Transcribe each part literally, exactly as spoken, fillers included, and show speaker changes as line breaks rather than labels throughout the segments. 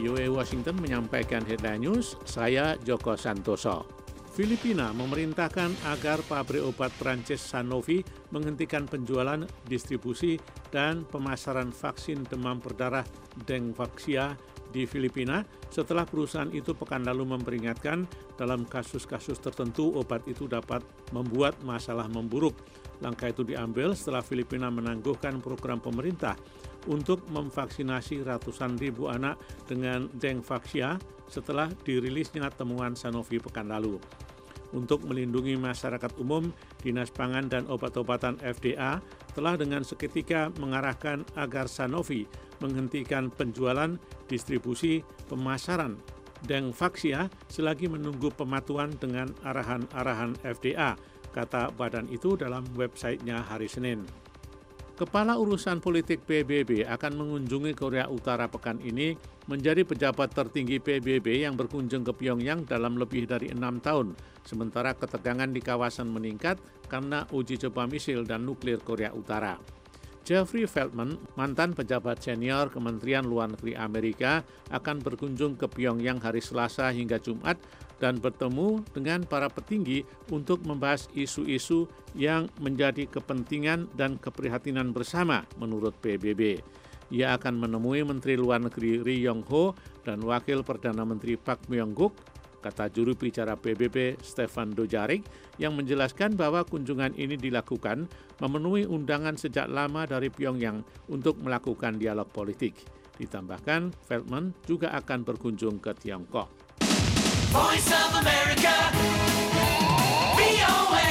V O A Washington menyampaikan headline news, saya Joko Santoso. Filipina memerintahkan agar pabrik obat Prancis Sanofi menghentikan penjualan, distribusi, dan pemasaran vaksin demam berdarah Dengvaxia di Filipina setelah perusahaan itu pekan lalu memperingatkan dalam kasus-kasus tertentu obat itu dapat membuat masalah memburuk. Langkah itu diambil setelah Filipina menangguhkan program pemerintah untuk memvaksinasi ratusan ribu anak dengan Dengvaxia setelah dirilisnya temuan Sanofi pekan lalu. Untuk melindungi masyarakat umum, Dinas Pangan dan Obat-obatan F D A telah dengan seketika mengarahkan agar Sanofi menghentikan penjualan, distribusi, pemasaran Dengvaxia selagi menunggu pematuhan dengan arahan-arahan F D A, kata badan itu dalam websitenya hari Senin. Kepala Urusan Politik P B B akan mengunjungi Korea Utara pekan ini menjadi pejabat tertinggi P B B yang berkunjung ke Pyongyang dalam lebih dari enam tahun, sementara ketegangan di kawasan meningkat karena uji coba misil dan nuklir Korea Utara. Jeffrey Feltman, mantan pejabat senior Kementerian Luar Negeri Amerika, akan berkunjung ke Pyongyang hari Selasa hingga Jumat dan bertemu dengan para petinggi untuk membahas isu-isu yang menjadi kepentingan dan keprihatinan bersama menurut P B B. Ia akan menemui Menteri Luar Negeri Ri Yong Ho dan Wakil Perdana Menteri Park Myung-guk, kata juru bicara P B B Stefan Dujarric, yang menjelaskan bahwa kunjungan ini dilakukan memenuhi undangan sejak lama dari Pyongyang untuk melakukan dialog politik. Ditambahkan, Feltman juga akan berkunjung ke Tiongkok. Voice of America, V O A,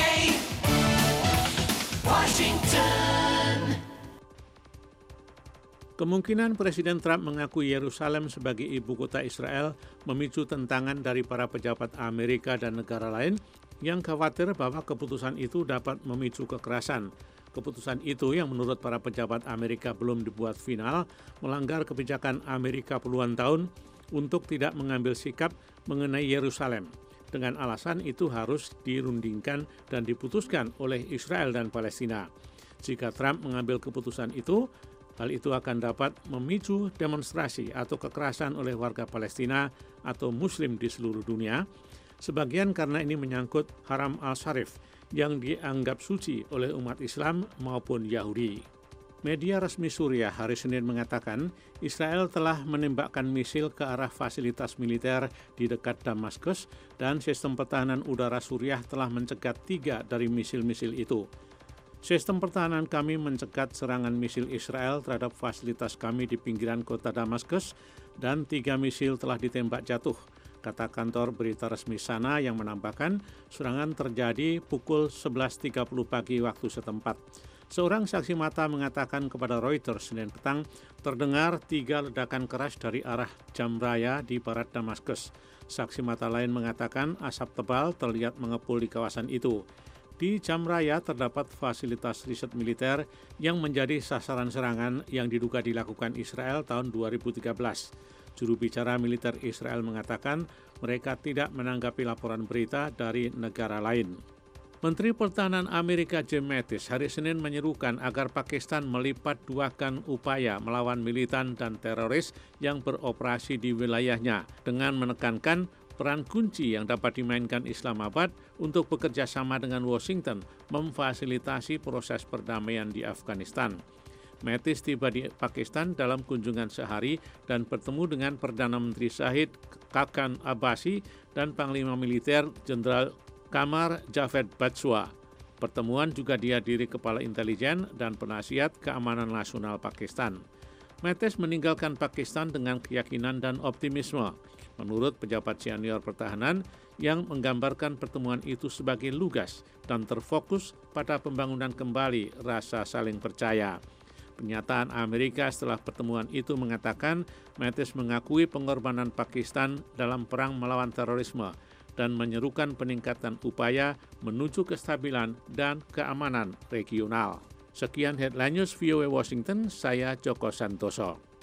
Washington. Kemungkinan Presiden Trump mengakui Yerusalem sebagai ibu kota Israel memicu tentangan dari para pejabat Amerika dan negara lain yang khawatir bahwa keputusan itu dapat memicu kekerasan. Keputusan itu yang menurut para pejabat Amerika belum dibuat final, melanggar kebijakan Amerika puluhan tahun untuk tidak mengambil sikap mengenai Yerusalem. Dengan alasan itu harus dirundingkan dan diputuskan oleh Israel dan Palestina. Jika Trump mengambil keputusan itu, hal itu akan dapat memicu demonstrasi atau kekerasan oleh warga Palestina atau Muslim di seluruh dunia, sebagian karena ini menyangkut Haram al-Sharif yang dianggap suci oleh umat Islam maupun Yahudi. Media resmi Suriah hari Senin mengatakan Israel telah menembakkan misil ke arah fasilitas militer di dekat Damaskus dan sistem pertahanan udara Suriah telah mencegat tiga dari misil-misil itu. Sistem pertahanan kami mencegat serangan misil Israel terhadap fasilitas kami di pinggiran kota Damaskus dan tiga misil telah ditembak jatuh, kata kantor berita resmi sana yang menambahkan serangan terjadi pukul sebelas tiga puluh pagi waktu setempat. Seorang saksi mata mengatakan kepada Reuters Senin petang terdengar tiga ledakan keras dari arah jam raya di barat Damaskus. Saksi mata lain mengatakan asap tebal terlihat mengepul di kawasan itu. Di Jam Raya terdapat fasilitas riset militer yang menjadi sasaran serangan yang diduga dilakukan Israel tahun dua ribu tiga belas. Juru bicara militer Israel mengatakan mereka tidak menanggapi laporan berita dari negara lain. Menteri Pertahanan Amerika Jim Mattis hari Senin menyerukan agar Pakistan melipat duakan upaya melawan militan dan teroris yang beroperasi di wilayahnya dengan menekankan peran kunci yang dapat dimainkan Islamabad untuk bekerja sama dengan Washington memfasilitasi proses perdamaian di Afghanistan. Mattis tiba di Pakistan dalam kunjungan sehari dan bertemu dengan Perdana Menteri Shahid Khaqan Abbasi dan Panglima Militer Jenderal Qamar Javed Bajwa. Pertemuan juga dihadiri Kepala Intelijen dan Penasihat Keamanan Nasional Pakistan. Mattis meninggalkan Pakistan dengan keyakinan dan optimisme. Menurut pejabat senior pertahanan yang menggambarkan pertemuan itu sebagai lugas dan terfokus pada pembangunan kembali rasa saling percaya. Pernyataan Amerika setelah pertemuan itu mengatakan Mattis mengakui pengorbanan Pakistan dalam perang melawan terorisme dan menyerukan peningkatan upaya menuju kestabilan dan keamanan regional. Sekian Headline News V O A Washington, saya Joko Santoso.